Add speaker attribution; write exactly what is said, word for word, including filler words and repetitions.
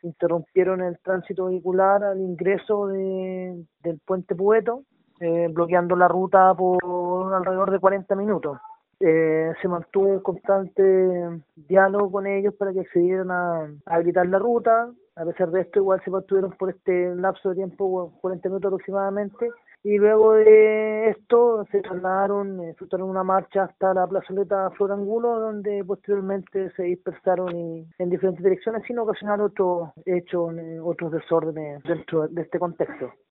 Speaker 1: interrumpieron el tránsito vehicular al ingreso de, del puente Pueto, eh, bloqueando la ruta por alrededor de cuarenta minutos. Eh, se mantuvo un constante diálogo con ellos para que accedieran a, a habilitar la ruta. A pesar de esto, igual se mantuvieron por este lapso de tiempo, cuarenta minutos aproximadamente, y luego de esto se trasladaron, eh, efectuaron una marcha hasta la plazoleta Flor Angulo, donde posteriormente se dispersaron y, en diferentes direcciones sin ocasionar otros hechos, eh, otros desórdenes dentro de este contexto.